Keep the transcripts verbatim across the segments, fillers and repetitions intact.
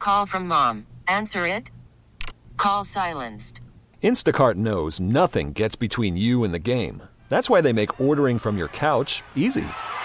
Call from mom. Answer it. Call silenced. Instacart knows nothing gets between you and the game. That's why they make ordering from your couch easy.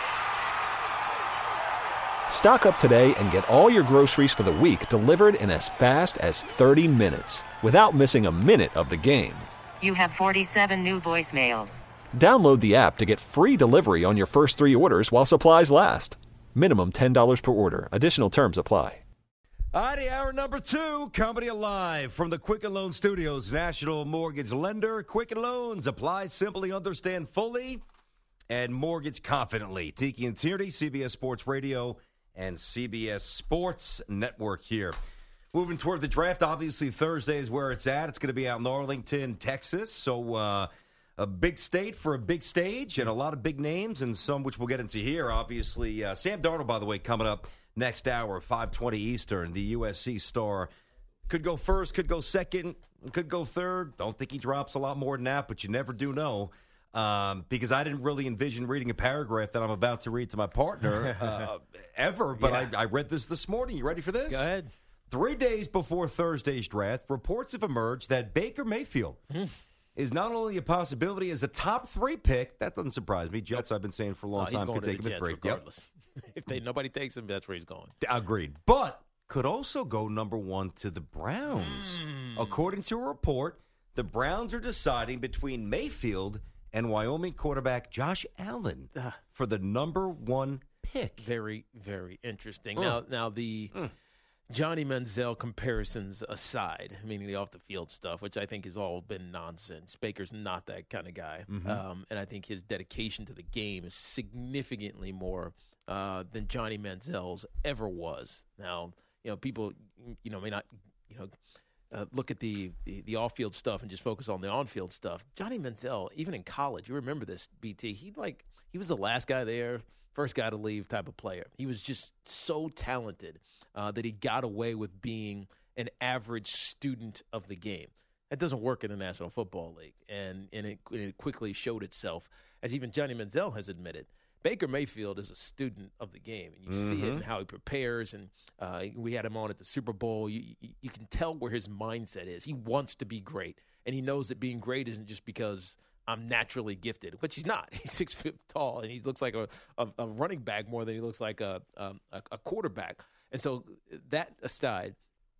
Stock up today and get all your groceries for the week delivered in as fast as thirty minutes without missing a minute of the game. You have forty-seven new voicemails. Download the app to get free delivery on your first three orders while supplies last. Minimum ten dollars per order. Additional terms apply. All righty, hour number two, Company Alive from the Quicken Loan Studios, national mortgage lender. Quicken Loans, apply simply, understand fully, and mortgage confidently. Tiki and Tierney, C B S Sports Radio and C B S Sports Network here. Moving toward the draft, obviously Thursday is where it's at. It's going to be out in Arlington, Texas. So uh, a big state for a big stage and a lot of big names, and some which we'll get into here. Obviously, uh, Sam Darnold, by the way, coming up next hour, five twenty Eastern, the U S C star. Could go first, could go second, could go third. Don't think he drops a lot more than that, but you never do know. Um, because I didn't really envision reading a paragraph that I'm about to read to my partner uh, ever, but yeah. I, I read this this morning. You ready for this? Go ahead. Three days before Thursday's draft, reports have emerged that Baker Mayfield mm. is not only a possibility as a top three pick. That doesn't surprise me. Jets, I've been saying for a long no, time, could take him at three. Regardless. Yep. If they nobody takes him, that's where he's going. Agreed. But could also go number one to the Browns. Mm. According to a report, the Browns are deciding between Mayfield and Wyoming quarterback Josh Allen uh, for the number one pick. Very, very interesting. Mm. Now, now the mm. Johnny Manziel comparisons aside, meaning the off-the-field stuff, which I think has all been nonsense. Baker's not that kind of guy. Mm-hmm. Um, and I think his dedication to the game is significantly more uh, than Johnny Manziel's ever was. Now, you know, people, you know, may not, you know, Uh, look at the, the, the off-field stuff and just focus on the on-field stuff. Johnny Manziel, even in college, you remember this, B T, he like he was the last guy there, first guy to leave type of player. He was just so talented uh, that he got away with being an average student of the game. That doesn't work in the National Football League, and, and it, it quickly showed itself, as even Johnny Manziel has admitted. Baker Mayfield is a student of the game, and you mm-hmm. see it in how he prepares. And uh, we had him on at the Super Bowl. You, you, you can tell where his mindset is. He wants to be great, and he knows that being great isn't just because I'm naturally gifted, which he's not. He's six foot tall, and he looks like a, a, a running back more than he looks like a, a, a quarterback. And so that aside,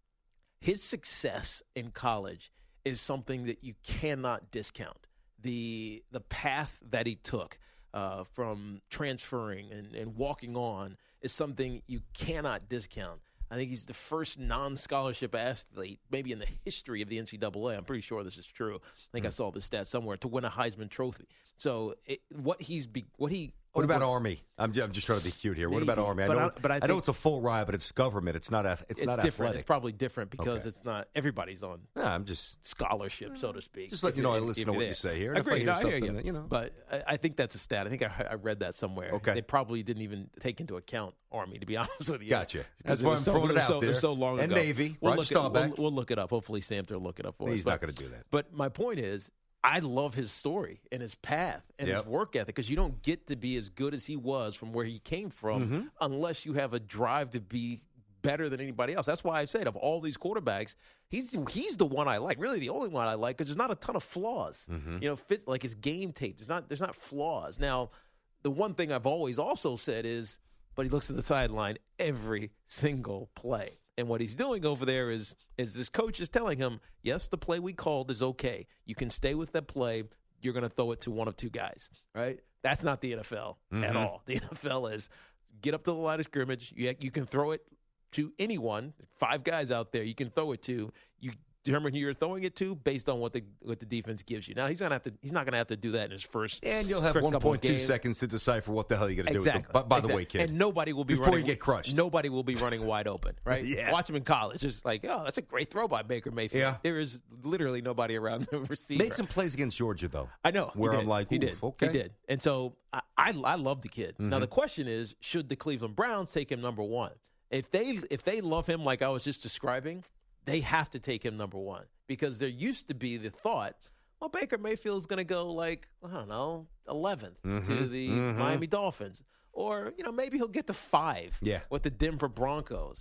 his success in college is something that you cannot discount. The the path that he took Uh, from transferring and, and walking on is something you cannot discount. I think he's the first non-scholarship athlete, maybe in the history of the N C double A. I'm pretty sure this is true. I think mm. I saw this stat somewhere, to win a Heisman Trophy. So it, what he's be, what he What over, about Army? I'm just, I'm just trying to be cute here. What about Army? I know, I, but I, I know it's a full ride, but it's government. It's not. It's, it's not different. athletic. It's probably different because okay. it's not everybody's on. No, I'm just scholarship, so to speak. Just let you know. I listen to what you say here. Agreed. I hear you. That, you know. But I, I think that's a stat. I think I, I read that somewhere. Okay. They probably didn't even take into account Army, to be honest with you. Gotcha. That's why I'm so, throwing it out so, there. So long and ago. Navy. We'll Roger look, Staubach. It, we'll, we'll look it up. Hopefully, Samter will look it up for He's us. He's not going to do that. But my point is, I love his story and his path and yep. his work ethic, because you don't get to be as good as he was from where he came from mm-hmm. unless you have a drive to be better than anybody else. That's why I said of all these quarterbacks, he's he's the one I like. Really, the only one I like, because there's not a ton of flaws. Mm-hmm. You know, fits like his game tape. There's not there's not flaws. Now, the one thing I've always also said is, but he looks at the sideline every single play. And what he's doing over there is, is this coach is telling him, yes, the play we called is okay. You can stay with that play. You're going to throw it to one of two guys, right? That's not the N F L mm-hmm. at all. The N F L is get up to the line of scrimmage. You, you can throw it to anyone, five guys out there you can throw it to. You determine who you're throwing it to based on what the what the defense gives you. Now he's gonna have to he's not gonna have to do that in his first and you'll have one point two seconds to decipher what the hell you're gonna exactly. do. With the, by by exactly. the way, kid, and nobody will be before running, you get crushed. Nobody will be running wide open, right? yeah. Watch him in college. It's like, oh, that's a great throw by Baker Mayfield. Yeah. There is literally nobody around the receiver. Made some plays against Georgia though. I know. Where I'm like, he did. Okay, he did. And so I I, I love the kid. Mm-hmm. Now the question is, should the Cleveland Browns take him number one? If they if they love him like I was just describing, they have to take him number one, because there used to be the thought, well, Baker Mayfield is going to go like, I don't know, eleventh mm-hmm. to the mm-hmm. Miami Dolphins. Or, you know, maybe he'll get to five yeah. with the Denver Broncos.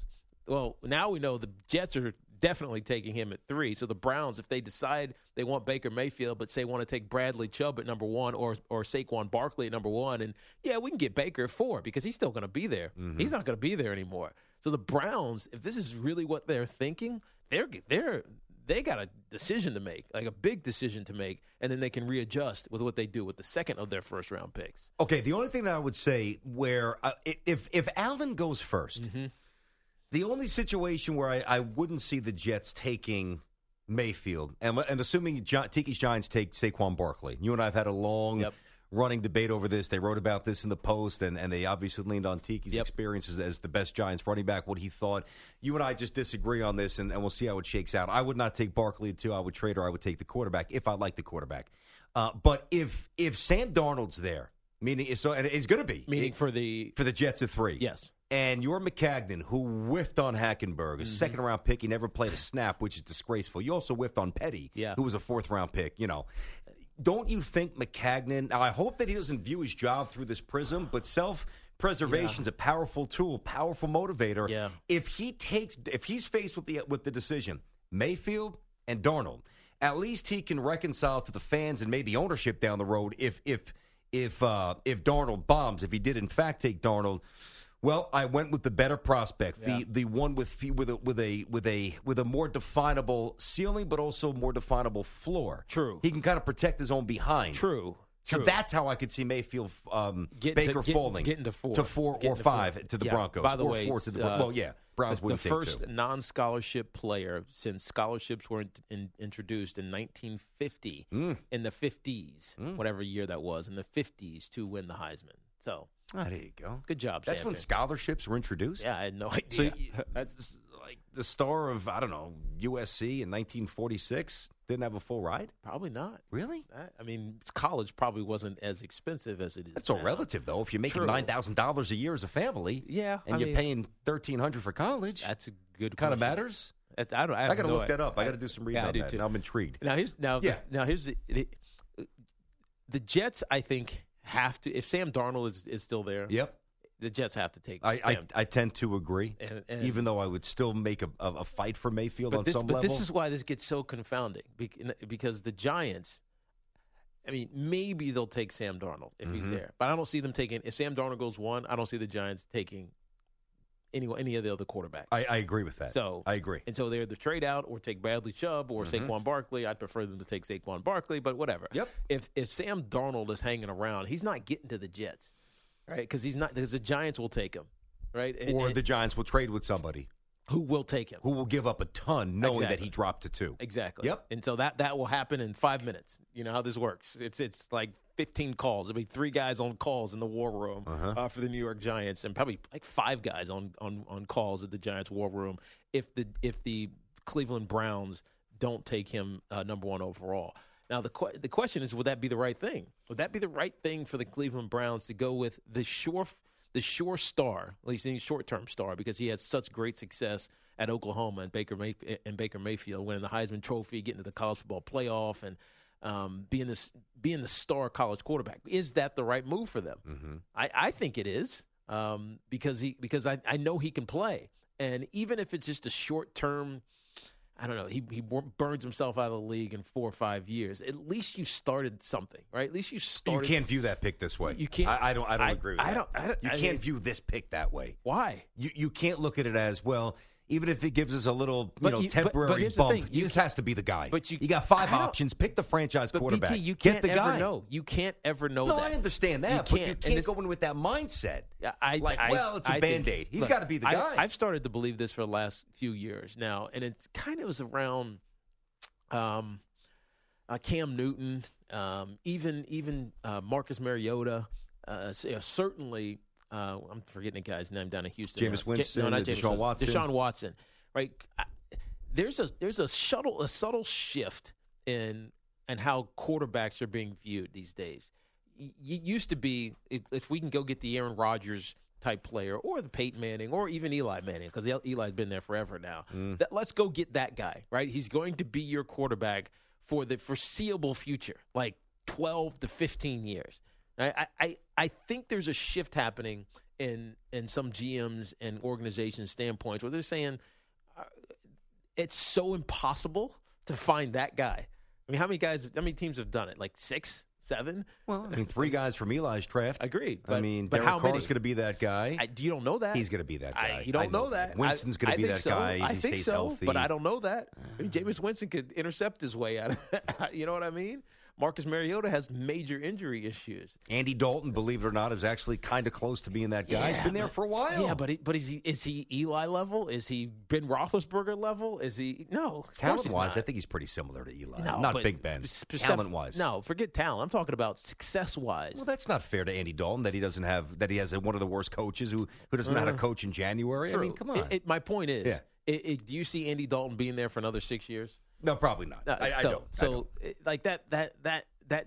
well, now we know the Jets are definitely taking him at three. So the Browns, if they decide they want Baker Mayfield, but say want to take Bradley Chubb at number one or or Saquon Barkley at number one, and yeah, we can get Baker at four because he's still going to be there. Mm-hmm. He's not going to be there anymore. So the Browns, if this is really what they're thinking, they're they're they got a decision to make, like a big decision to make, and then they can readjust with what they do with the second of their first round picks. Okay, the only thing that I would say where uh, if if Allen goes first. Mm-hmm. The only situation where I, I wouldn't see the Jets taking Mayfield, and, and assuming John, Tiki's Giants take Saquon Barkley. You and I have had a long yep. running debate over this. They wrote about this in the Post, and, and they obviously leaned on Tiki's yep. experiences as the best Giants running back, what he thought. You and I just disagree on this, and, and we'll see how it shakes out. I would not take Barkley at two. I would trade or I would take the quarterback if I like the quarterback. Uh, but if if Sam Darnold's there, meaning so, and it's going to be. Meaning it, for the for the Jets at three. Yes. And you're McCagnon, who whiffed on Hackenberg, a mm-hmm. second-round pick. He never played a snap, which is disgraceful. You also whiffed on Petty, yeah. who was a fourth-round pick. You know, don't you think McCagnon? Now, I hope that he doesn't view his job through this prism, but self-preservation is yeah. a powerful tool, powerful motivator. Yeah. If he takes, if he's faced with the with the decision, Mayfield and Darnold, at least he can reconcile to the fans and maybe ownership down the road. If if if uh, if Darnold bombs, if he did in fact take Darnold. Well, I went with the better prospect, yeah. the the one with with a with a with a with a more definable ceiling, but also more definable floor. True. He can kind of protect his own behind. True. So True. that's how I could see Mayfield um, get Baker to, get, falling getting to four to four getting or to five four. to the yeah. Broncos. By the or way, four to the uh, well, yeah, Browns the, wouldn't the take first two. non-scholarship player since scholarships were in, in, introduced in nineteen fifty, mm. in the fifties, mm. whatever year that was, in the fifties to win the Heisman. So. Oh, there you go. Good job, That's Sam when scholarships were introduced? Yeah, I had no idea. So that's like the star of, I don't know, U S C in nineteen forty-six didn't have a full ride? Probably not. Really? I mean, college probably wasn't as expensive as it is That's now. all relative, though. If you're making True. nine thousand dollars a year as a family yeah, and I you're mean, paying thirteen hundred dollars for college, that's a good kind of question. matters? I, I, don't, I, I got to no look that idea. up. I got to do some reading yeah, on that. Too. Now I'm intrigued. Now, here's, now, yeah. now here's the, the, the Jets, I think, have to – if Sam Darnold is, is still there, Yep. the Jets have to take I, Sam. I I tend to agree, and, and, even though I would still make a, a, a fight for Mayfield on this, some but level. This is why this gets so confounding, because the Giants – I mean, maybe they'll take Sam Darnold if mm-hmm. he's there. But I don't see them taking – if Sam Darnold goes one, I don't see the Giants taking any, any of the other quarterbacks. I, I agree with that. So I agree. And so they're either trade out or take Bradley Chubb or mm-hmm. Saquon Barkley. I'd prefer them to take Saquon Barkley, but whatever. Yep. If if Sam Darnold is hanging around, he's not getting to the Jets, right? Because he's not. Because the Giants will take him, right? And, or and, the Giants will trade with somebody who will take him, who will give up a ton, knowing exactly. that he dropped to two. Exactly. Yep. And so that that will happen in five minutes. You know how this works. It's it's like fifteen calls. There'll be three guys on calls in the war room uh-huh. uh, for the New York Giants, and probably like five guys on, on, on calls at the Giants war room if the if the Cleveland Browns don't take him uh, number one overall. Now the qu- the question is, would that be the right thing? Would that be the right thing for the Cleveland Browns to go with the sure the sure star, at least any short term star, because he had such great success at Oklahoma and Baker Mayf- and Baker Mayfield, winning the Heisman Trophy, getting to the college football playoff, and um, being this being the star college quarterback? Is that the right move for them? Mm-hmm. I, I think it is um, because he because I, I know he can play, and even if it's just a short term, I don't know, he he burns himself out of the league in four or five years. At least you started something, right? At least you started. You can't view that pick this way. You can't. I, I don't. I don't I, agree with I that. Don't, I don't. You I can't mean, view this pick that way. Why? You you can't look at it as, well, even if it gives us a little, you but know, you, temporary but, but here's bump, the thing. You this has to be the guy. But you, you got five I don't- options. Pick the franchise But quarterback. B T, you can't Get the ever guy. know. You can't ever know No, that. I understand that, You but can't. you And can't this- go in with that mindset. I, like, I, well, it's a I Band-Aid. think- He's look, got to be the guy. I, I've started to believe this for the last few years now, and it kind of was around um, uh, Cam Newton, um, even even uh, Marcus Mariota, uh, so, you know, certainly. Uh, I'm forgetting the guy's name down in Houston. Jameis now. Winston, Ja- no, not uh, Jameis Deshaun Watson. Deshaun Watson, right? I, there's a there's a shuttle a subtle shift in and how quarterbacks are being viewed these days. It used to be if, if we can go get the Aaron Rodgers type player or the Peyton Manning or even Eli Manning, because Eli's been there forever now. Mm. That, let's go get that guy, right? He's going to be your quarterback for the foreseeable future, like twelve to fifteen years. I, I, I think there's a shift happening in in some G Ms and organization standpoints where they're saying uh, it's so impossible to find that guy. I mean, how many guys, how many teams have done it? Like six, seven? Well, I mean, three guys from Eli's draft. Agreed. I But, mean, but Derek how Carr's many? going to be that guy. I, you don't know that. He's going to be that guy. I, you don't I know, that. Winston's going I- to be I think that so. guy. I He think stays so, healthy. but I don't know that. I mean, Jameis Winston could intercept his way out of it. You know what I mean? Marcus Mariota has major injury issues. Andy Dalton, believe it or not, is actually kind of close to being that guy. He's Yeah, been there but- for a while. Yeah, but he, but is he is he Eli level? Is he Ben Roethlisberger level? Is he no? Talent-wise, I think he's pretty similar to Eli. No, not but Big Ben. spec- Talent-wise. No, forget talent. I'm talking about success-wise. Well, that's not fair to Andy Dalton that he doesn't have that he has a, one of the worst coaches who who doesn't know how to coach in January. I mean, come on. It, it, my point is, Yeah. it, it, do you see Andy Dalton being there for another six years? no, probably not. No, I, I so, don't. I So, don't. it- like that, that, that, that.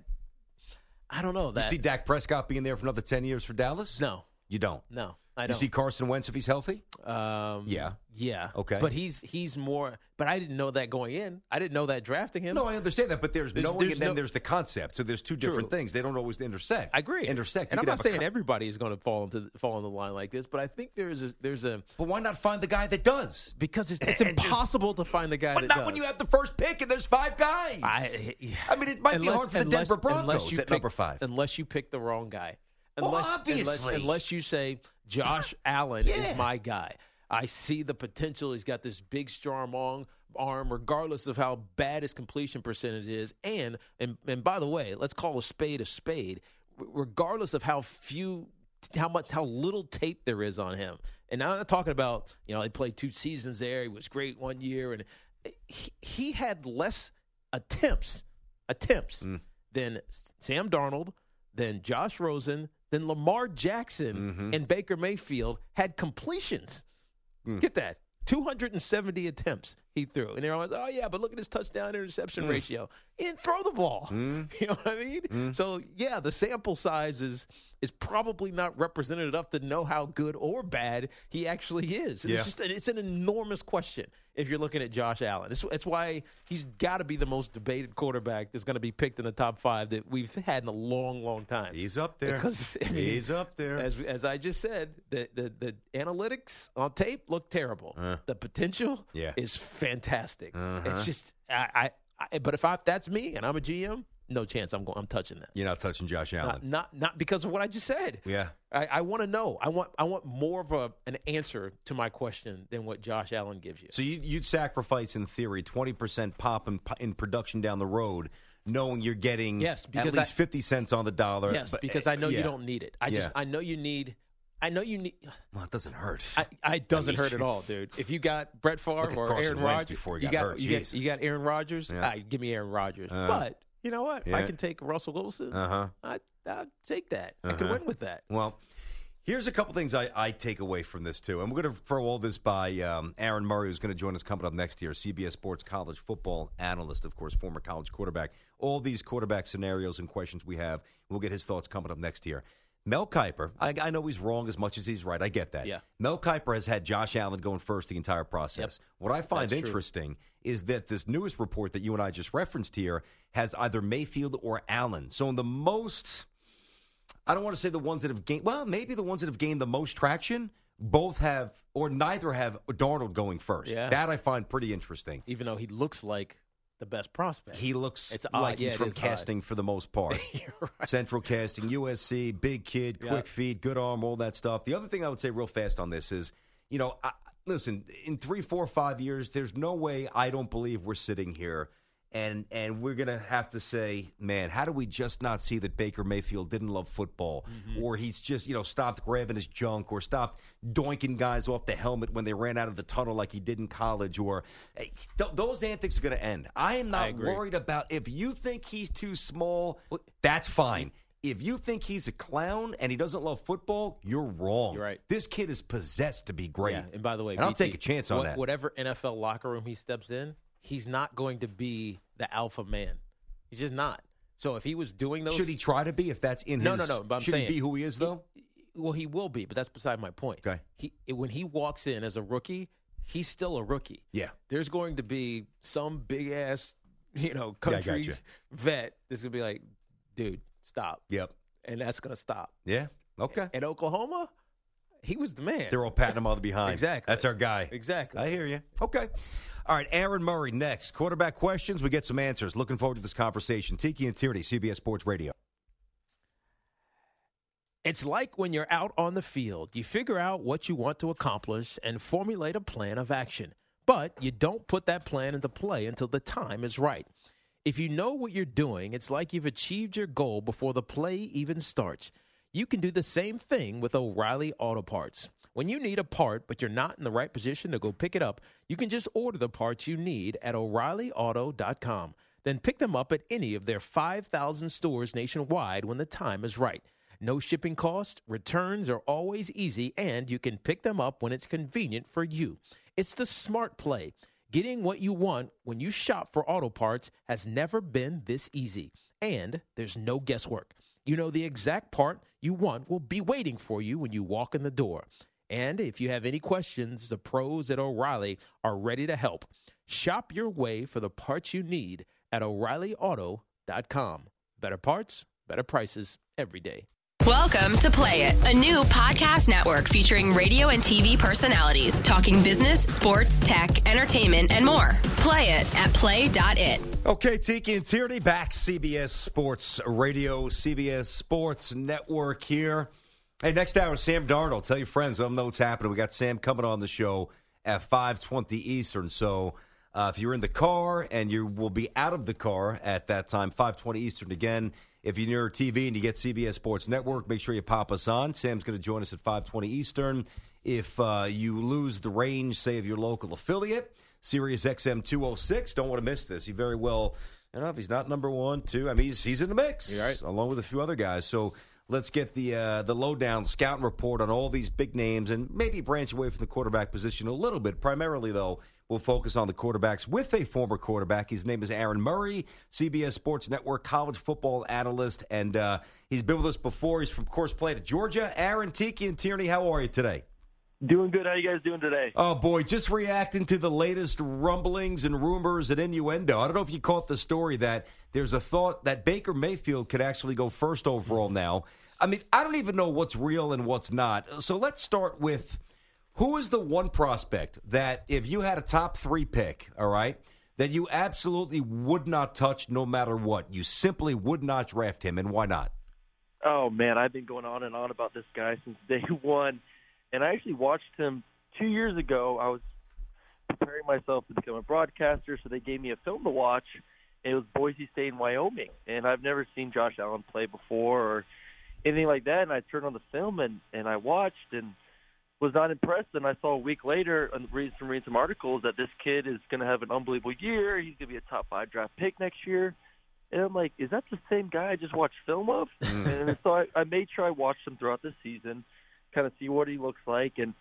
I don't know You that. see Dak Prescott being there for another ten years for Dallas? no, You don't. no, I You don't. see Carson Wentz if he's healthy? Um, Yeah. yeah, Okay. But he's he's more. But I didn't know that going in. I didn't know that drafting him. No, I understand that, but there's, There's- knowing there's and then no- there's the concept. So there's two different True. things. They don't always intersect. I agree. Intersect. And You I'm could not have a saying co- everybody is going to fall into fall in the line like this, but I think there's a there's a But why not find the guy that does? because it's, it's And just- impossible to find the guy. But that not does. when you have the first pick and there's five guys. I, I mean, it might be unless- hard for the unless- Denver Broncos unless you at pick- number five. Unless you pick the wrong guy. Well, Unless, obviously. Unless, unless you say, Josh Allen Yeah. is my guy. I see the potential. He's got this big, strong arm, arm, regardless of how bad his completion percentage is. And, and, and by the way, let's call a spade a spade, r- regardless of how few how much how little tape there is on him. And now I'm not talking about, you know, he played two seasons there, he was great one year, and he, he had less attempts attempts Mm. than Sam Darnold, than Josh Rosen, than Lamar Jackson Mhm. and Baker Mayfield had completions. Mm. Get that. two hundred seventy attempts he threw. And they're always, oh, yeah, but look at his touchdown interception Mm. ratio. He didn't throw the ball. Mm. You know what I mean? Mm. So, yeah, the sample size is, is probably not representative enough to know how good or bad he actually is. It's, Yeah. just, it's an enormous question if you're looking at Josh Allen. It's, it's why he's got to be the most debated quarterback that's going to be picked in the top five that we've had in a long, long time. He's up there. Because, I mean, He's up there. As as I just said, the the, the analytics on tape look terrible. Uh. the potential Yeah. is fantastic. Uh-huh. It's just I, I, I but if I, if that's me and I'm a G M, no chance I'm going. I'm touching that. You're not touching Josh Allen. Not, not not because of what I just said. Yeah. I, I want to know. I want I want more of a an answer to my question than what Josh Allen gives you. So you, you'd sacrifice, in theory, twenty percent pop in, in production down the road, knowing you're getting Yes, at because least I- fifty cents on the dollar. Yes, But, because uh, I know yeah. you don't need it. I just Yeah. I know you need. I know you need. Well, it doesn't hurt. I, I it doesn't I mean, hurt at all, dude. If you got Brett Favre Look at or Carson Aaron Wentz Rodgers, before he you got got hurt. you got Jesus. you got Aaron Rodgers. Yeah. Ah, give me Aaron Rodgers. Uh, but you know what? If I yeah. can take Russell Wilson, Uh-huh. I I'd take that. I can Uh-huh. win with that. Well, here's a couple things I, I take away from this, too. And we're going to throw all this by um, Aaron Murray, who's going to join us coming up next year, C B S Sports college football analyst, of course, former college quarterback. All these quarterback scenarios and questions we have, we'll get his thoughts coming up next year. Mel Kiper, I, I know he's wrong as much as he's right. I get that. Yeah. Mel Kiper has had Josh Allen going first the entire process. Yep. What I find That's true. interesting is that this newest report that you and I just referenced here has either Mayfield or Allen. So in the most, I don't want to say the ones that have gained, well, maybe the ones that have gained the most traction, both have, or neither have Darnold going first. Yeah. That I find pretty interesting. Even though he looks like the best prospect, He looks It's like odd. he's Yeah, it from is odd. casting for the most part. You're right. Central Casting, U S C, big kid, quick Yep. feet, good arm, all that stuff. The other thing I would say real fast on this is, you know, I, listen, in three, four, five years, there's no way I don't believe we're sitting here and and we're going to have to say, man, how do we just not see that Baker Mayfield didn't love football Mm-hmm. or he's just, you know, stopped grabbing his junk or stopped doinking guys off the helmet when they ran out of the tunnel like he did in college or hey, th- those antics are going to end. I am I not agree. worried about if you think he's too small, What- that's fine. If you think he's a clown and he doesn't love football, you're wrong. You're right. This kid is possessed to be great. Yeah, and by the way, And I'll B T, take a chance on what- that. Whatever N F L locker room he steps in, he's not going to be the alpha man. He's just not. So if he was doing those, Should he try to be if that's in No, his? no, no, but I'm should saying- he be who he is though? well, he will be, but that's beside my point. Okay. He when he walks in as a rookie, he's still a rookie. Yeah. There's going to be some big ass, you know, Yeah, I country gotcha. vet that's gonna be like, dude, stop, Yep. and that's gonna stop. Yeah. Okay. In Oklahoma, He was the man. They're all patting him on the behind. Exactly. That's our guy. Exactly. I hear you. Okay. All right, Aaron Murray next. Quarterback questions. We get some answers. Looking forward to this conversation. Tiki and Tierney, C B S Sports Radio. It's like when you're out on the field. You figure out what you want to accomplish and formulate a plan of action. But you don't put that plan into play until the time is right. If you know what you're doing, it's like you've achieved your goal before the play even starts. You can do the same thing with O'Reilly Auto Parts. When you need a part, but you're not in the right position to go pick it up, you can just order the parts you need at O'Reilly Auto dot com. Then pick them up at any of their five thousand stores nationwide when the time is right. No shipping cost, returns are always easy, and you can pick them up when it's convenient for you. It's the smart play. Getting what you want when you shop for auto parts has never been this easy. And there's no guesswork. You know the exact part you want will be waiting for you when you walk in the door. And if you have any questions, the pros at O'Reilly are ready to help. Shop your way for the parts you need at O'Reilly Auto dot com. Better parts, better prices every day. Welcome to Play It, a new podcast network featuring radio and T V personalities talking business, sports, tech, entertainment, and more. Play it at play dot it. Okay, Tiki and Tierney back. C B S Sports Radio, C B S Sports Network here. Hey, next hour, Sam Darnold. Tell your friends, let them know what's happening. We got Sam coming on the show at five twenty Eastern. So uh, if you're in the car, and you will be out of the car at that time, five twenty Eastern again. If you're near T V and you get C B S Sports Network, make sure you pop us on. Sam's going to join us at five twenty Eastern. If uh, you lose the range, say, of your local affiliate, Sirius X M two oh six, don't want to miss this. He very well, I don't know if he's not number one, two. I mean, he's, he's in the mix, You're right. along with a few other guys. So let's get the uh, the lowdown scouting report on all these big names and maybe branch away from the quarterback position a little bit. Primarily, though, we'll focus on the quarterbacks with a former quarterback. His name is Aaron Murray, C B S Sports Network college football analyst, and uh, he's been with us before. He's, of course, played at Georgia. Aaron, Tiki, and Tierney, how are you today? Doing good. How you guys doing today? Oh, boy, just reacting to the latest rumblings and rumors and innuendo. I don't know if you caught the story that there's a thought that Baker Mayfield could actually go first overall now. I mean, I don't even know what's real and what's not. So let's start with, who is the one prospect that if you had a top three pick, all right, that you absolutely would not touch no matter what? You simply would not draft him, and why not? Oh, man, I've been going on and on about this guy since day one. And I actually watched him two years ago. I was preparing myself to become a broadcaster, so they gave me a film to watch. And it was Boise State in Wyoming. And I've never seen Josh Allen play before or anything like that. And I turned on the film, and, and I watched and was not impressed. And I saw a week later, and reading some, reading some articles, that this kid is going to have an unbelievable year. He's going to be a top five draft pick next year. And I'm like, is that the same guy I just watched film of? And so I, I made sure I watched him throughout the season, kind of see what he looks like. And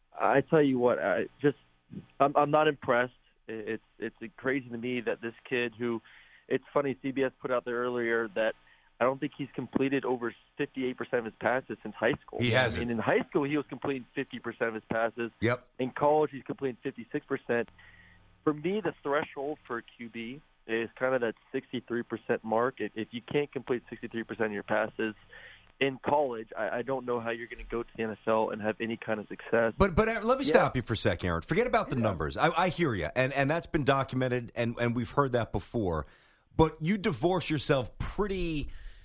I tell you what, I just I'm, I'm not impressed. It's it's crazy to me that this kid who, it's funny, C B S put out there earlier that I don't think he's completed over fifty-eight percent of his passes since high school. He hasn't. I mean, in high school, he was completing fifty percent of his passes. Yep. In college, he's completing fifty-six percent. For me, the threshold for a Q B is kind of that sixty-three percent mark. If you can't complete sixty-three percent of your passes in college, I, I don't know how you're going to go to the N F L and have any kind of success. But but Aaron, let me Yeah. stop you for a second, Aaron. Forget about the Yeah. numbers. I, I hear you, and and that's been documented, and and we've heard that before. But you divorce yourself pretty.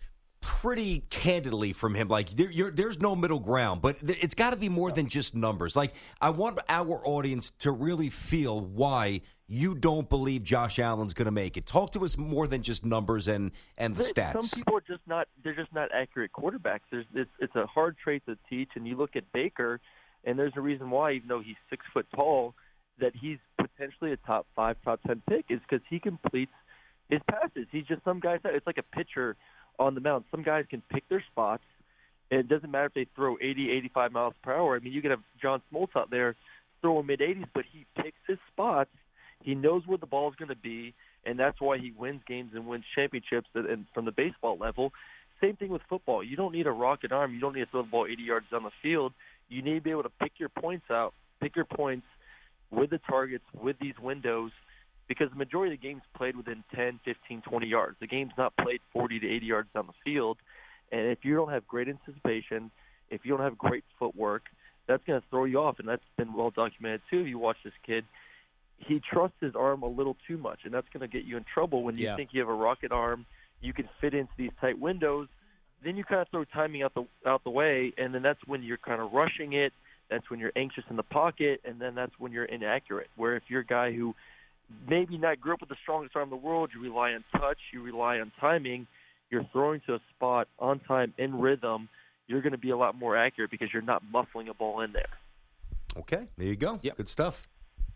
pretty candidly from him. Like, there, you're, there's no middle ground, but th- it's got to be more than just numbers. Like, I want our audience to really feel why you don't believe Josh Allen's going to make it. Talk to us more than just numbers and, and the stats. Some people are just not, they're just not accurate quarterbacks. There's, it's, it's a hard trait to teach, and you look at Baker, and there's a reason why, even though he's six foot tall, that he's potentially a top five, top ten pick, is because he completes his passes. He's just some guys, it's like a pitcher on the mound. Some guys can pick their spots, and it doesn't matter if they throw eighty, eighty-five miles per hour. I mean, you can have John Smoltz out there throwing mid-eighties, but he picks his spots. He knows where the ball is going to be, and that's why he wins games and wins championships and from the baseball level. Same thing with football. You don't need a rocket arm. You don't need to throw the ball eighty yards down the field. You need to be able to pick your points out, pick your points with the targets, with these windows, because the majority of the game's played within ten, fifteen, twenty yards. The game's not played forty to eighty yards down the field. And if you don't have great anticipation, if you don't have great footwork, that's going to throw you off, and that's been well documented too. If you watch this kid, he trusts his arm a little too much, and that's going to get you in trouble when you yeah. think you have a rocket arm, you can fit into these tight windows. Then you kind of throw timing out the out the way, and then that's when you're kind of rushing it. That's when you're anxious in the pocket, and then that's when you're inaccurate. Where if you're a guy who maybe not grew up with the strongest arm in the world, you rely on touch, you rely on timing, you're throwing to a spot on time, in rhythm, you're going to be a lot more accurate because you're not muffling a ball in there. Okay, there you go. Yep. Good stuff.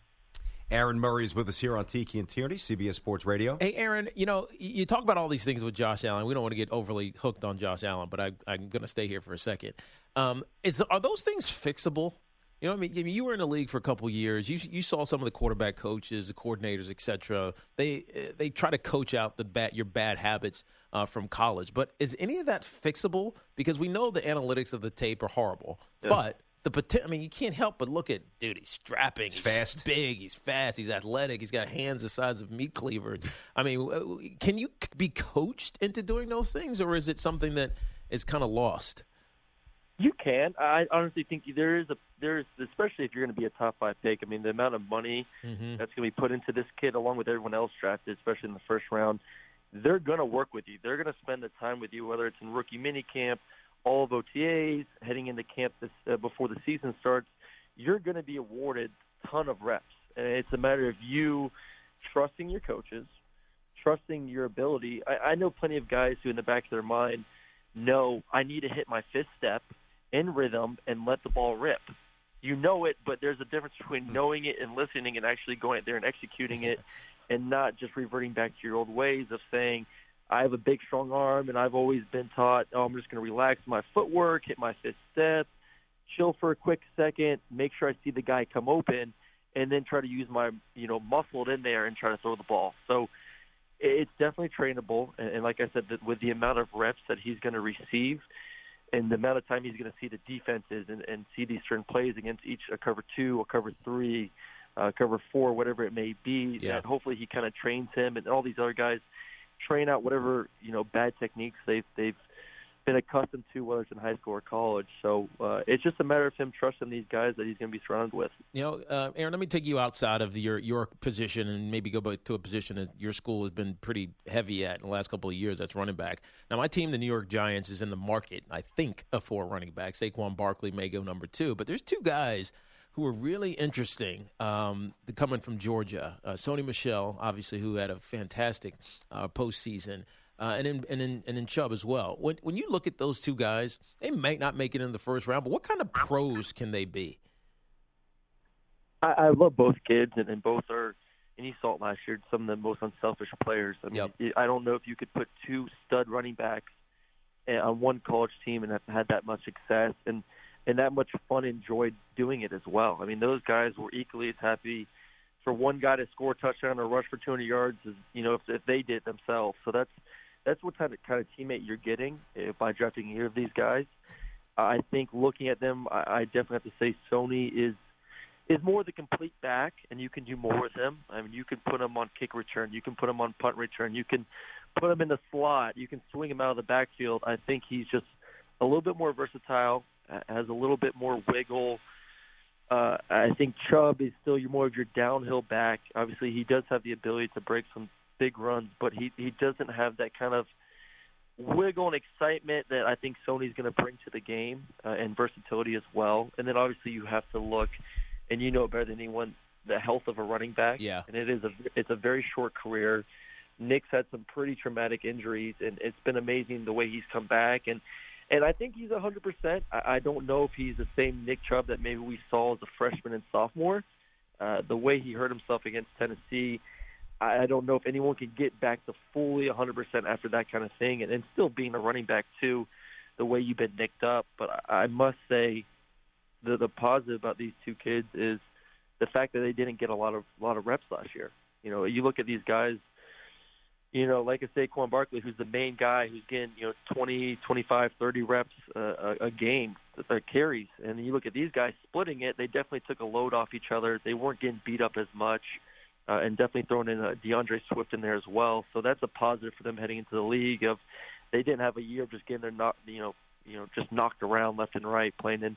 Aaron Murray is with us here on Tiki and Tierney, C B S Sports Radio. Hey, Aaron, you know, you talk about all these things with Josh Allen. We don't want to get overly hooked on Josh Allen, but I, I'm going to stay here for a second. Um, is Are those things fixable? You know what I mean? I mean, you were in the league for a couple of years. You you saw some of the quarterback coaches, the coordinators, et cetera. They they try to coach out the bad your bad habits uh, from college. But is any of that fixable? Because we know the analytics of the tape are horrible. Yeah. But the potential, I mean, you can't help but look at, dude, he's strapping. He's, he's fast. big. He's fast. He's athletic. He's got hands the size of meat cleavers. I mean, can you be coached into doing those things, or is it something that is kind of lost? You can. I honestly think there is a there is, especially if you're going to be a top five pick. I mean, the amount of money mm-hmm. that's going to be put into this kid, along with everyone else drafted, especially in the first round, they're going to work with you. They're going to spend the time with you, whether it's in rookie mini camp, all of O T As, heading into camp this, uh, before the season starts. You're going to be awarded a ton of reps, and it's a matter of you trusting your coaches, trusting your ability. I, I know plenty of guys who, in the back of their mind, know I need to hit my fifth step in rhythm and let the ball rip. You know it, but there's a difference between knowing it and listening and actually going out there and executing it, and not just reverting back to your old ways of saying, I have a big, strong arm, and I've always been taught, oh, I'm just going to relax my footwork, hit my fifth step, chill for a quick second, make sure I see the guy come open, and then try to use my, you know, muscle it in there and try to throw the ball. So it's definitely trainable, and like I said, with the amount of reps that he's going to receive and the amount of time he's going to see the defenses and, and see these certain plays against each a cover two, a cover three, uh, cover four, whatever it may be, yeah. that hopefully he kind of trains him, and all these other guys train out whatever, you know, bad techniques they've they've been accustomed to, whether it's in high school or college. So uh, it's just a matter of him trusting these guys that he's going to be surrounded with. You know, uh, Aaron, let me take you outside of your, your position and maybe go back to a position that your school has been pretty heavy at in the last couple of years. That's running back. Now, my team, the New York Giants, is in the market, I think, for running back. Saquon Barkley may go number two. But there's two guys who are really interesting um, coming from Georgia. Uh, Sony Michel, obviously, who had a fantastic uh, postseason. Uh, and in and in and in Chubb as well. When when you look at those two guys, they might not make it in the first round, but what kind of pros can they be? I, I love both kids, and, and both are, and you saw it last year, some of the most unselfish players. I mean, yep. I don't know if you could put two stud running backs on one college team and have had that much success and, and that much fun and enjoyed doing it as well. I mean, those guys were equally as happy for one guy to score a touchdown or rush for two hundred yards as, you know, if, if they did themselves. So that's That's what kind of kind of teammate you're getting uh, by drafting either of these guys. Uh, I think looking at them, I, I definitely have to say Sony is is more the complete back, and you can do more with him. I mean, you can put him on kick return, you can put him on punt return, you can put him in the slot, you can swing him out of the backfield. I think he's just a little bit more versatile, has a little bit more wiggle. Uh, I think Chubb is still more of your downhill back. Obviously, he does have the ability to break some big runs, but he he doesn't have that kind of wiggle and excitement that I think Sony's going to bring to the game, uh, and versatility as well. And then obviously you have to look, and you know better than anyone, the health of a running back. Yeah. And it is a it's a very short career. Nick's had some pretty traumatic injuries, and it's been amazing the way he's come back. And and I think he's one hundred percent. I, I don't know if he's the same Nick Chubb that maybe we saw as a freshman and sophomore. Uh, the way he hurt himself against Tennessee, I don't know if anyone can get back to fully one hundred percent after that kind of thing, and, and still being a running back too, the way you've been nicked up. But I, I must say, the the positive about these two kids is the fact that they didn't get a lot of a lot of reps last year. You know, you look at these guys, you know, like a Saquon Barkley, who's the main guy, who's getting, you know, twenty, twenty-five, thirty reps uh, a, a game, uh, carries, and then you look at these guys splitting it. They definitely took a load off each other. They weren't getting beat up as much. Uh, and definitely throwing in uh, DeAndre Swift in there as well, so that's a positive for them heading into the league. Of they didn't have a year of just getting their knock, you know, you know, just knocked around left and right, playing in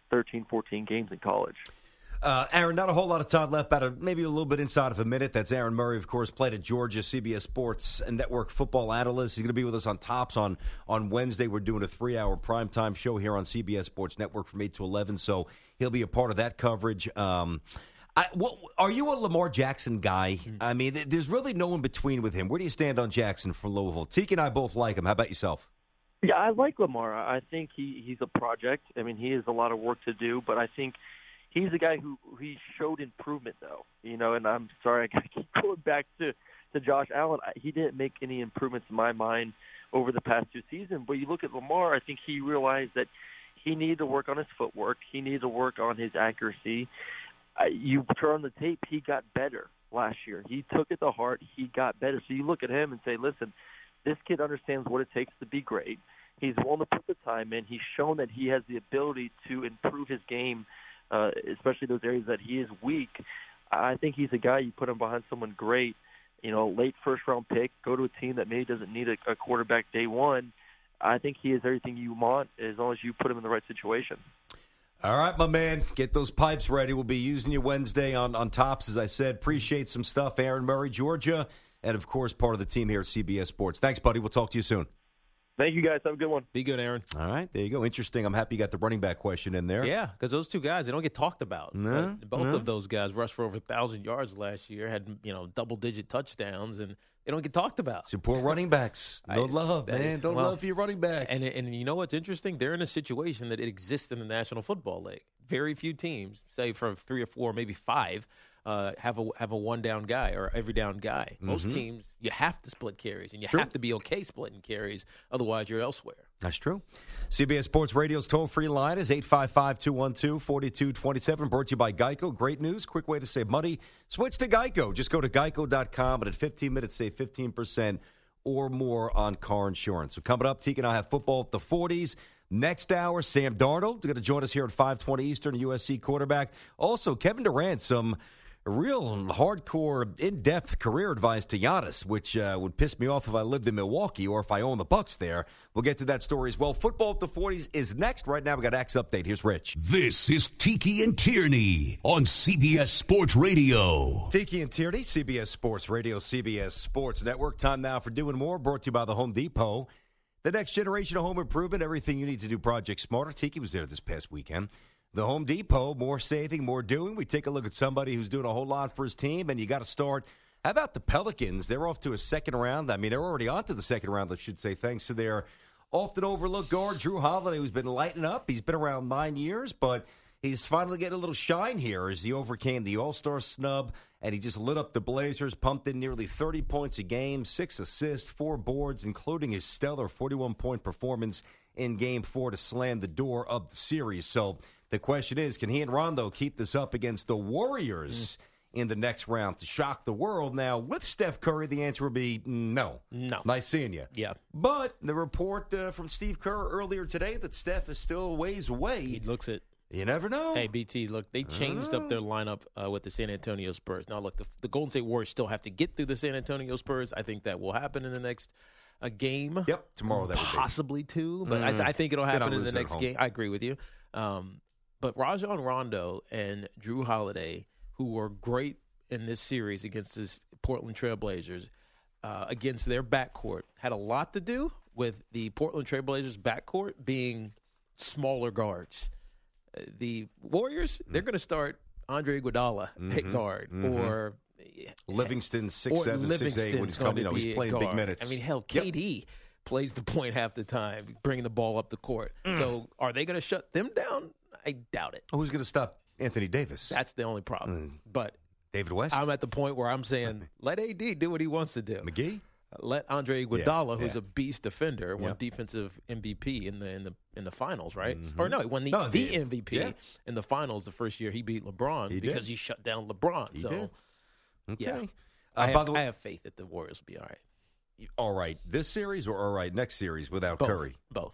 thirteen, fourteen games in college. Uh, Aaron, not a whole lot of time left, about a, maybe a little bit inside of a minute. That's Aaron Murray, of course, played at Georgia, C B S Sports Network football analyst. He's going to be with us on Tops on, on Wednesday. We're doing a three-hour primetime show here on C B S Sports Network from eight to eleven, so he'll be a part of that coverage. Um, I, what, are you a Lamar Jackson guy? I mean, there's really no in between with him. Where do you stand on Jackson from Louisville? Tiki and I both like him. How about yourself? Yeah, I like Lamar. I think he, he's a project. I mean, he has a lot of work to do, but I think he's a guy who he showed improvement, though. You know, and I'm sorry, I got to keep going back to, to Josh Allen. He didn't make any improvements in my mind over the past two seasons. But you look at Lamar, I think he realized that he needed to work on his footwork. He needed to work on his accuracy. Uh, you turn on the tape, he got better last year. He took it to heart. He got better. So you look at him and say, listen, this kid understands what it takes to be great. He's willing to put the time in. He's shown that he has the ability to improve his game, uh, especially those areas that he is weak. I think he's a guy you put him behind someone great, you know, late first-round pick, go to a team that maybe doesn't need a, a quarterback day one. I think he is everything you want as long as you put him in the right situation. All right, my man. Get those pipes ready. We'll be using you Wednesday on, on Tops, as I said. Appreciate some stuff. Aaron Murray, Georgia, and, of course, part of the team here at C B S Sports. Thanks, buddy. We'll talk to you soon. Thank you, guys. Have a good one. Be good, Aaron. All right, there you go. Interesting. I'm happy you got the running back question in there. Yeah, because those two guys, they don't get talked about. No, But both no. of those guys rushed for over one thousand yards last year, had, you know, double-digit touchdowns, and they don't get talked about. Support running backs. No I- love, that- man. Don't well, love for your running back. And and you know what's interesting? They're in a situation that it exists in the National Football League. Very few teams, say from three or four, maybe five, uh, have a have a one down guy or every down guy. Most teams, you have to split carries, and you True. have to be okay splitting carries. Otherwise, you're elsewhere. That's true. C B S Sports Radio's toll-free line is eight five five, two one two, four two two seven. Brought to you by Geico. Great news. Quick way to save money. Switch to Geico. Just go to geico dot com, and in fifteen minutes, save fifteen percent or more on car insurance. So coming up, Teague and I have football at the forties. Next hour, Sam Darnold going to join us here at five twenty Eastern, U S C quarterback. Also, Kevin Durant, some real hardcore, in-depth career advice to Giannis, which uh, would piss me off if I lived in Milwaukee or if I owned the Bucks there. We'll get to that story as well. Football at the forties is next. Right now, we got X Update. Here's Rich. This is Tiki and Tierney on C B S Sports Radio. Tiki and Tierney, C B S Sports Radio, C B S Sports Network. Time now for Doing More, brought to you by the Home Depot. The next generation of home improvement, everything you need to do Project Smarter. Tiki was there this past weekend. The Home Depot, more saving, more doing. We take a look at somebody who's doing a whole lot for his team, and you got to start. How about the Pelicans? They're off to a second round. I mean, they're already on to the second round, I should say, thanks to their often overlooked guard, Drew Holiday, who's been lighting up. He's been around nine years, but he's finally getting a little shine here as he overcame the All-Star snub, and he just lit up the Blazers, pumped in nearly thirty points a game, six assists, four boards, including his stellar forty-one point performance in Game four to slam the door of the series. So the question is, can he and Rondo keep this up against the Warriors mm. in the next round to shock the world? Now, with Steph Curry, the answer would be no. No. Nice seeing you. Yeah. But the report uh, from Steve Kerr earlier today that Steph is still a ways away. He looks it. You never know. Hey, B T, look, they changed up their lineup uh, with the San Antonio Spurs. Now, look, the, the Golden State Warriors still have to get through the San Antonio Spurs. I think that will happen in the next uh, game. Yep, tomorrow that would be. Possibly two, but Mm. I, I think it'll Then I'll happen in lose the at next home. game. I agree with you. Um, but Rajon Rondo and Drew Holiday, who were great in this series against the Portland Trailblazers, uh, against their backcourt, had a lot to do with the Portland Trailblazers backcourt being smaller guards. Uh, the Warriors, they're going to start Andre Iguodala at guard, mhm. or Livingston, six or seven, six eight, when Livingston's he's going coming, you to know, be he's at playing big guard. minutes. I mean, hell, Yep. K D plays the point half the time, bringing the ball up the court. So are they going to shut them down? I doubt it. Who's going to stop Anthony Davis? That's the only problem. But David West? I'm at the point where I'm saying, let A D do what he wants to do. McGee? Let Andre Iguodala, Yeah, who's yeah. a beast defender, won Yep. defensive M V P in the in the in the finals, right? Or no, he won the, No, the the- M V P yeah. in the finals the first year he beat LeBron He did. because he shut down LeBron. He so did. Okay. yeah, Uh, I, by have, the way, I have faith that the Warriors will be all right. all right, this series or all right, next series without Both. Curry? Both.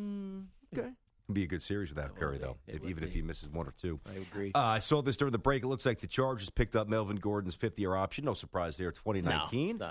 Okay. It'll be a good series without It Curry, will be. though, It if, will even if be. he misses one or two. I agree. Uh, I saw this during the break. It looks like the Chargers picked up Melvin Gordon's fifth-year option. No surprise there, twenty nineteen. No, no, he's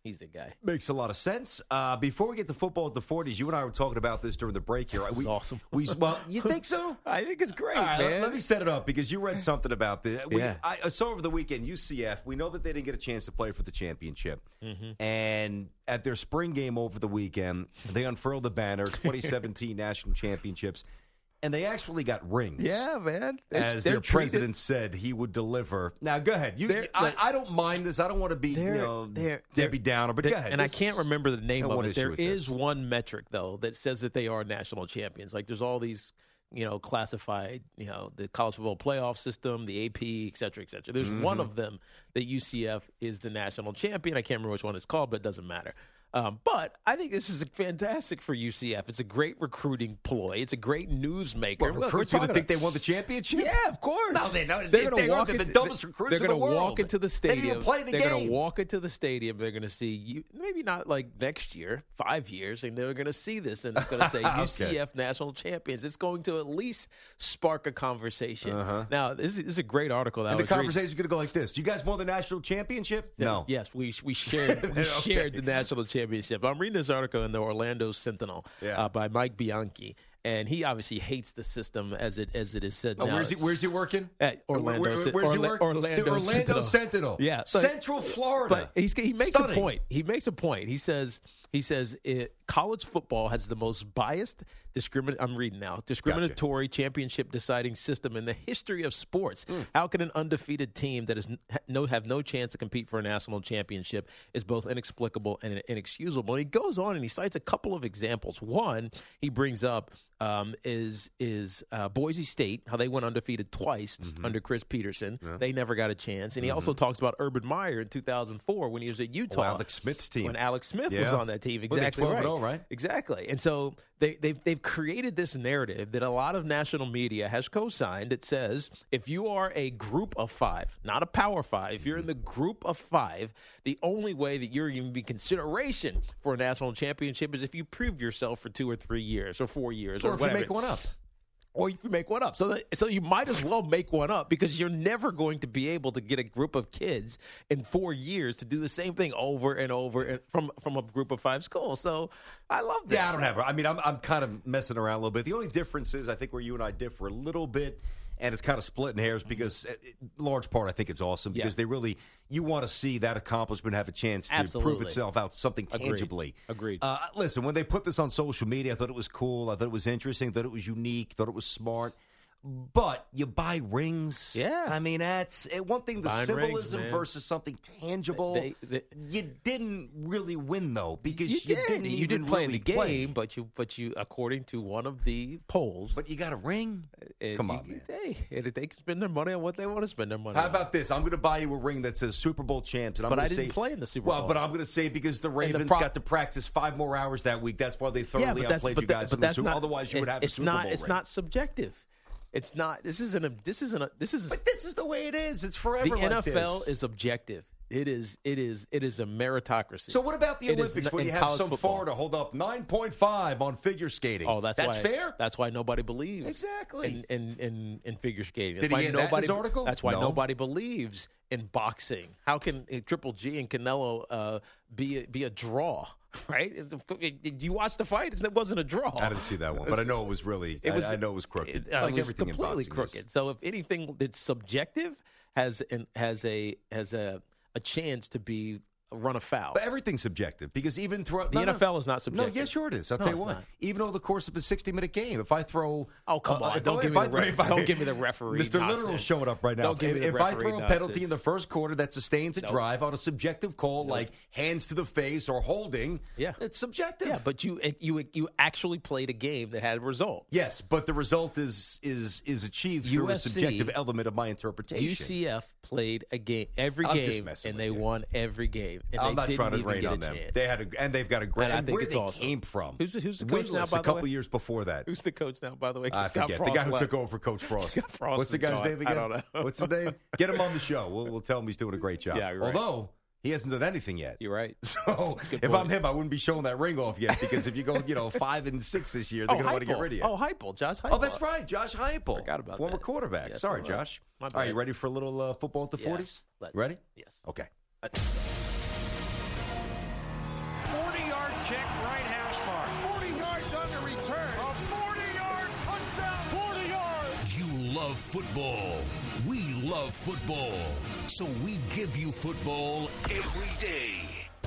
He's the guy. Makes a lot of sense. Uh, before we get to football at the forties, you and I were talking about this during the break here. This we, is awesome. We, well, you think so? I think it's great, All right, man. let, let me set it up because you read something about this. We, Yeah. I, I saw over the weekend, U C F, we know that they didn't get a chance to play for the championship. Mm-hmm. And at their spring game over the weekend, they unfurled the banner, twenty seventeen National Championships. And they actually got rings. Yeah, man. They, As they're their treated- president said he would deliver. Now, go ahead. You, They're- I, I don't mind this. I don't want to be you They're- know, they're- Debbie they're- Downer, but they're- go ahead. And I This- can't remember the name I of want it. issue There with is this. one metric, though, that says that they are national champions. Like there's all these, you know, classified, you know, the college football playoff system, the A P, et cetera, et cetera. There's Mm-hmm. one of them that U C F is the national champion. I can't remember which one it's called, but it doesn't matter. Um, but I think this is fantastic for U C F. It's a great recruiting ploy. It's a great newsmaker. What, Look, we're recruits you to talking think they won the championship? Yeah, of course. No, they don't. They're They going to are walk the into dumbest recruits They're in the gonna walk world. into the They stadium. didn't even play the they're game. going to walk into the stadium. They're going to see you. Maybe not like next year, five years, and they're going to see this, and it's going to say Okay. U C F national champions. It's going to at least spark a conversation. Uh-huh. Now, this is, this is a great article. That And I the was reading. conversation is going to go like this. You guys won the national championship? No. Yes, we we shared we Okay. shared the national championship. I'm reading this article in the Orlando Sentinel Yeah. uh, by Mike Bianchi, and he obviously hates the system as it as it is said Oh, now. where's he? Where's he working? At Orlando Where, where, Sen- where's he Orla- work? Orlando the Orlando Sentinel. Sentinel. Yeah, so- Central Florida. But he's, he makes Stunning. a point. He makes a point. He says he says it, college football has the most biased, discrimin- I'm reading now, discriminatory championship deciding system in the history of sports. Mm. How can an undefeated team that is n- ha- no have no chance to compete for a national championship is both inexplicable and inexcusable? And he goes on and he cites a couple of examples. One he brings up um, is is uh, Boise State, how they went undefeated twice Mm-hmm. under Chris Peterson. They never got a chance. And he also talks about Urban Meyer in two thousand four when he was at Utah. Oh, Alex Smith's team. When Alex Smith Yeah. was on that team. Well, they Exactly twelve and right. oh, right? Exactly. And so they, they've, they've created this narrative that a lot of national media has co-signed that says if you are a group of five, not a power five, if you're in the group of five, the only way that you're even be consideration for a national championship is if you prove yourself for two or three years or four years or, or if whatever. you make one up. Or you can make one up. So that, so you might as well make one up because you're never going to be able to get a group of kids in four years to do the same thing over and over and from from a group of five schools. So I love this. Yeah, I don't have. I mean, I'm I'm kind of messing around a little bit. The only difference is I think where you and I differ a little bit, and it's kind of splitting hairs because, uh, large part, I think it's awesome because Yeah. they really you want to see that accomplishment have a chance to prove Absolutely. itself out something Agreed. tangibly. Agreed. Uh, listen, when they put this on social media, I thought it was cool. I thought it was interesting. Thought it was unique. Thought it was smart. But you buy rings. Yeah. I mean, that's eh, one thing, the Buying rings, symbolism man. versus something tangible. They- they- you didn't really win, though, because You, you, did. didn't You even didn't play in really the game, play. but you but you according to one of the polls. But you got a ring? uh, Come you- on, man. Hey, and they can spend their money on what they want to spend their money How on. about this? I'm going to buy you a ring that says Super Bowl champs. And I'm But gonna I didn't say, play in the Super Well, Bowl. but I'm going to say because the Ravens pro- got to practice five more hours that week. That's why they thoroughly yeah, but that's, outplayed but you that- guys. but in the that's Super- not. Otherwise, you would it- have it's a Super not. Bowl It's ring. not subjective. It's not. This isn't a. This isn't a. This is. But this is the way it is. It's forever The like N F L this. is objective. It is. It is. It is a meritocracy. So what about the It is Olympics n- when in you have college some football. forward to hold up nine point five on figure skating? Oh, that's that's why, fair. That's why nobody believes Exactly. in in, in, in figure skating. Did That's he why get that in nobody, his article? That's why No. nobody believes in boxing. How can uh, Triple G and Canelo uh, be a, be a draw? Right? It's a- Did you watch the fight? It wasn't a draw. I didn't see that one, but I know it was really. It was, I, I know it was crooked, It, uh, like it was everything in completely boxing crooked. is. So if anything that's subjective has an, has a has a a chance to be run afoul. But everything's subjective because even throughout The no, N F L no. is not subjective. No, yes, sure it is. I'll No, tell you it's what. not. Even over the course of a sixty-minute game, if I throw, Oh, come uh, on. if Don't I- give if me I- the ref- if I- don't give me the referee Mister nonsense. Literal showing up right now. Don't give if me the if I referee throw a penalty nonsense. in the first quarter that sustains a Nope. drive on a subjective call, like hands to the face or holding, Yeah. it's subjective. Yeah, but you you you actually played a game that had a result. Yes, but the result is is is achieved through U a F C subjective element of my interpretation. U C F played a game every I'm just game, messing and with they you. won every game. And I'm they not didn't trying to even rain get on a them. chance. They had a, and they've got a great. And I And think where it's they awesome. came from. Who's the- who's the coach now, Winless by a the couple way? years before that. Who's the coach now, by the way? I Scott forget. Frost The guy who left. took over for Coach Frost. Scott Frost What's the is guy's gone. name again? I don't know. What's his name? Get him on the show. We'll, we'll tell him he's doing a great job. Yeah, you're right. Although he hasn't done anything yet. You're right. So a good if point. I'm him, I wouldn't be showing that ring off yet because if you go, you know, five and six this year, they're Oh, going to want to get Heupel. rid of you. Oh, Heupel, Josh Heupel. Oh, that's right, Josh Heupel. Forgot about former that. quarterback. Yes, Sorry, I was. Josh. My All right, you bad. ready for a little uh, football at the Yeah, forties? let's- Ready? Yes. Okay. I think so. love football. We love football. So we give you football every day.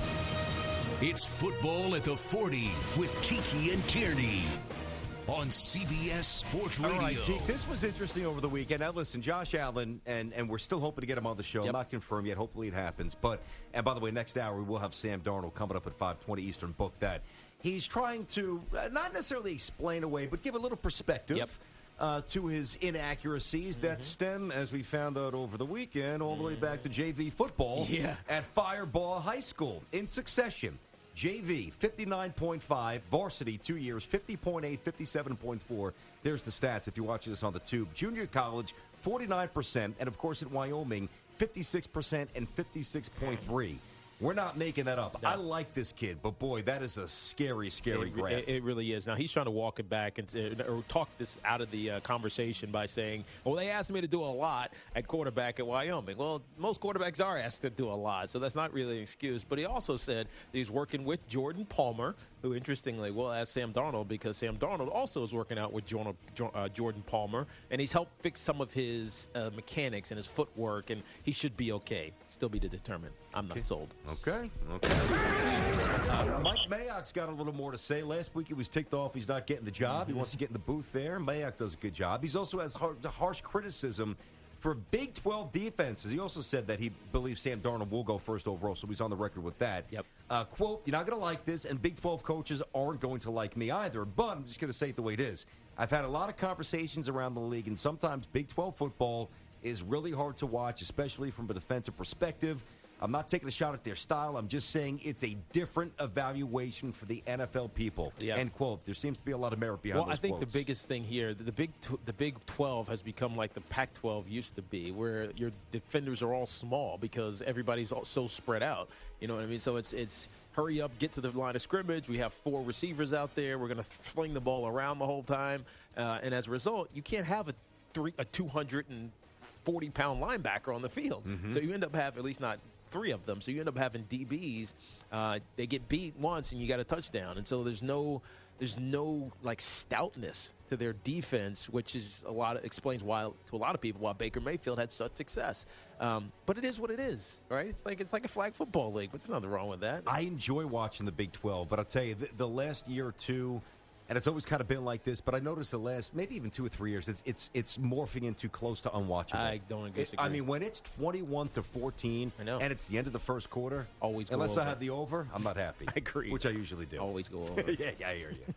It's Football at the forty with Tiki and Tierney on C B S Sports Radio. All right, Tiki, this was interesting over the weekend. Now, listen, Josh Allen, and, and we're still hoping to get him on the show. Yep. Not confirmed yet. Hopefully it happens. But, and by the way, next hour we will have Sam Darnold coming up at five twenty Eastern. Book that. He's trying to uh, not necessarily explain away, but give a little perspective. Yep. Uh, to his inaccuracies mm-hmm. that stem, as we found out over the weekend, all the way back to J V football yeah. at Firebaugh High School in succession. J V, fifty-nine point five. Varsity, two years, fifty point eight, fifty-seven point four. There's the stats if you're watching this on the tube. Junior college, forty-nine percent. And, of course, at Wyoming, fifty-six percent and fifty-six point three. We're not making that up. No. I like this kid, but, boy, that is a scary, scary it, graph. It, it really is. Now, he's trying to walk it back and or talk this out of the uh, conversation by saying, well, they asked me to do a lot at quarterback at Wyoming. Well, most quarterbacks are asked to do a lot, so that's not really an excuse. But he also said that he's working with Jordan Palmer, who, interestingly, will ask Sam Darnold because Sam Darnold also is working out with Jordan, uh, Jordan Palmer, and he's helped fix some of his uh, mechanics and his footwork, and he should be okay. Still be to determine. I'm not okay. sold. Okay, okay. Uh, Mike Mayock's got a little more to say. Last week he was ticked off he's not getting the job. Mm-hmm. He wants to get in the booth there. Mayock does a good job. He's also has har- harsh criticism for Big twelve defenses. He also said that he believes Sam Darnold will go first overall, so he's on the record with that. Yep. Uh, quote, you're not going to like this, and Big twelve coaches aren't going to like me either, but I'm just going to say it the way it is. I've had a lot of conversations around the league, and sometimes Big twelve football is really hard to watch, especially from a defensive perspective. I'm not taking a shot at their style. I'm just saying it's a different evaluation for the N F L people. Yep. End quote. There seems to be a lot of merit behind well, those I think quotes. the biggest thing here, the big tw- the Big twelve has become like the Pac twelve used to be, where your defenders are all small because everybody's all so spread out. You know what I mean? So it's it's hurry up, get to the line of scrimmage. We have four receivers out there. We're going to fling the ball around the whole time, uh, and as a result, you can't have a three a two hundred forty pound linebacker on the field. Mm-hmm. So you end up having at least not three of them. So you end up having D Bs. Uh, they get beat once, and you got a touchdown. And so there's no, there's no like stoutness to their defense, which is a lot of, explains why to a lot of people why Baker Mayfield had such success. Um, but it is what it is, right? It's like it's like a flag football league, but there's nothing wrong with that. I enjoy watching the Big twelve, but I'll tell you, the, the last year or two, and it's always kind of been like this, but I noticed the last, maybe even two or three years, it's it's, it's morphing into close to unwatchable. I don't disagree. It, I mean, when it's twenty-one to fourteen, I know. and it's the end of the first quarter, always go unless over. I have the over, I'm not happy. I agree. Which I usually do. Always go over. yeah, yeah, I hear you.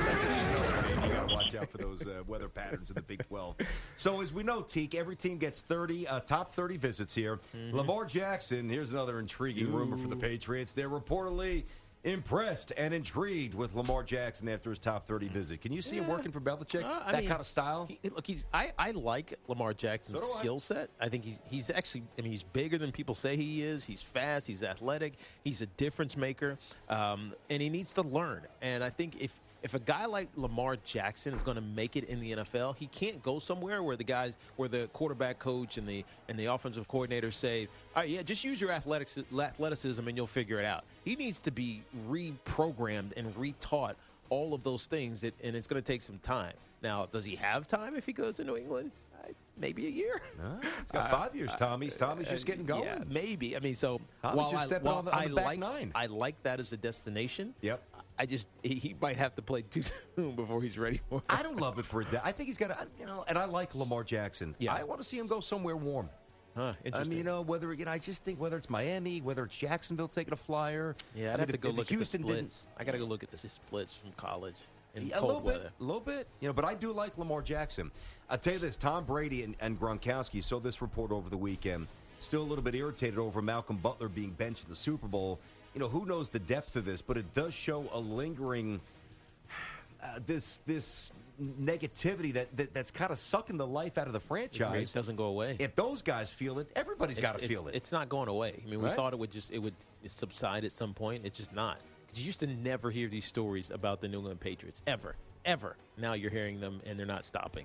You got to watch out for those uh, weather patterns in the Big twelve. So as we know, Teak, every team gets thirty, uh, top thirty visits here. Mm-hmm. Lamar Jackson, here's another intriguing Ooh. rumor for the Patriots. They're reportedly impressed and intrigued with Lamar Jackson after his top thirty visit. Can you see yeah. him working for Belichick? Uh, I that mean, kind of style? He, look, he's. I, I like Lamar Jackson's so skill set. I think he's he's actually. I mean, he's bigger than people say he is. He's fast. He's athletic. He's a difference maker, um, and he needs to learn. And I think if. If a guy like Lamar Jackson is going to make it in the N F L, he can't go somewhere where the guys, where the quarterback coach and the and the offensive coordinator say, "All right, yeah, just use your athletics, athleticism and you'll figure it out." He needs to be reprogrammed and retaught all of those things, that, and it's going to take some time. Now, does he have time if he goes to New England? Uh, maybe a year. No, he's got five years. Tommy's Tommy's just getting going. Yeah, maybe. I mean, so Tommy's while, just I, stepping while on the, on I the back like nine. I like that as a destination. Yep. I just he, he might have to play too soon before he's ready for it. I don't love it for a day. I think he's got to, you know, and I like Lamar Jackson. Yeah. I want to see him go somewhere warm. Huh, I mean, you know, whether, you know, I just think whether it's Miami, whether it's Jacksonville taking a flyer. Yeah, I'd I mean, have to if, go if look Houston at the splits. I got to go look at the splits from college in yeah, a cold little weather. bit, a little bit, you know. But I do like Lamar Jackson. I'll tell you this: Tom Brady and, and Gronkowski. Saw this report over the weekend. Still a little bit irritated over Malcolm Butler being benched in the Super Bowl. You know, who knows the depth of this? But it does show a lingering. Uh, this this negativity that, that that's kind of sucking the life out of the franchise. It doesn't go away. If those guys feel it, everybody's got to feel it. It's not going away. I mean, we Right? thought it would just it would subside at some point. It's just not. Because you used to never hear these stories about the New England Patriots ever, ever. Now you're hearing them, and they're not stopping.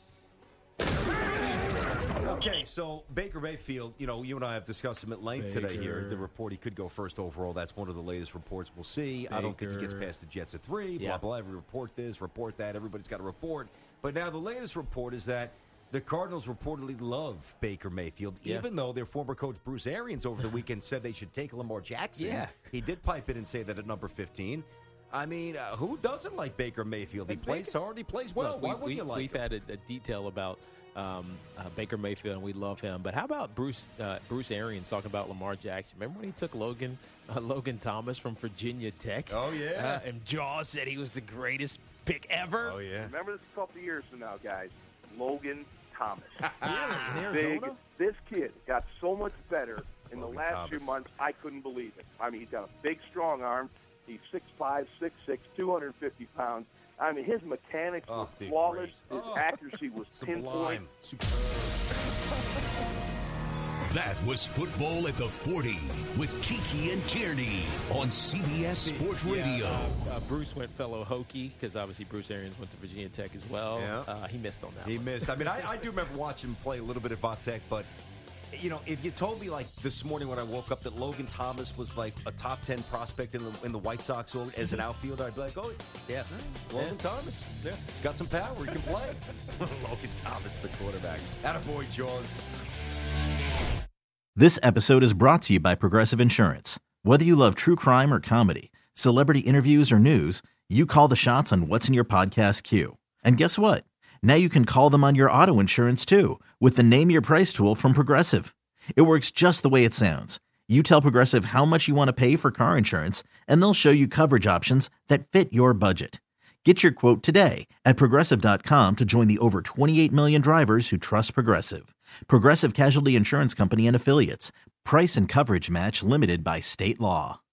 Okay, so Baker Mayfield, you know, you and I have discussed him at length today here. The report he could go first overall. That's one of the latest reports. We'll see. I don't think he gets Baker. past the Jets at three. Yeah. Blah, blah, every report this, report that. Everybody's got a report. But now the latest report is that The Cardinals reportedly love Baker Mayfield, Yeah. even though their former coach Bruce Arians over the weekend said they should take Lamar Jackson. Yeah. He did pipe in and say that at number fifteen. I mean, uh, who doesn't like Baker Mayfield? He And plays Baker- hard. He plays well. Look, Why we, wouldn't we, you like We've him? had a, a detail about um, uh, Baker Mayfield, and we love him. But how about Bruce uh, Bruce Arians talking about Lamar Jackson? Remember when he took Logan uh, Logan Thomas from Virginia Tech? Oh, yeah. Uh, and Jaws said he was the greatest pick ever. Oh, yeah. Remember this a couple of years from now, guys. Logan Thomas. In Big. Arizona? This kid got so much better in Logan the last Thomas. few months, I couldn't believe it. I mean, he's got a big, strong arm. He's six five, six six, two hundred fifty pounds. I mean, his mechanics Oh, were they're flawless. great. His Oh. accuracy was pinpoint. Sublime. That was Football at the forty with Tiki and Tierney on C B S Sports Yeah, Radio. Uh, Bruce went fellow Hokie because obviously Bruce Arians went to Virginia Tech as well. Yeah. Uh, he missed on that He one. missed. I mean, I, I do remember watching him play a little bit at Vatech, but, you know, if you told me, like, this morning when I woke up that Logan Thomas was, like, a top ten prospect in the, in the White Sox org- as an outfielder, I'd be like, oh, Yeah. Logan Thomas. Yeah. He's got some power. He can play. Logan Thomas, the quarterback. Attaboy, Jaws. This episode is brought to you by Progressive Insurance. Whether you love true crime or comedy, celebrity interviews or news, you call the shots on what's in your podcast queue. And guess what? Now you can call them on your auto insurance too with the Name Your Price tool from Progressive. It works just the way it sounds. You tell Progressive how much you want to pay for car insurance, and they'll show you coverage options that fit your budget. Get your quote today at Progressive dot com to join the over twenty-eight million drivers who trust Progressive. Progressive Casualty Insurance Company and Affiliates. Price and coverage match limited by state law.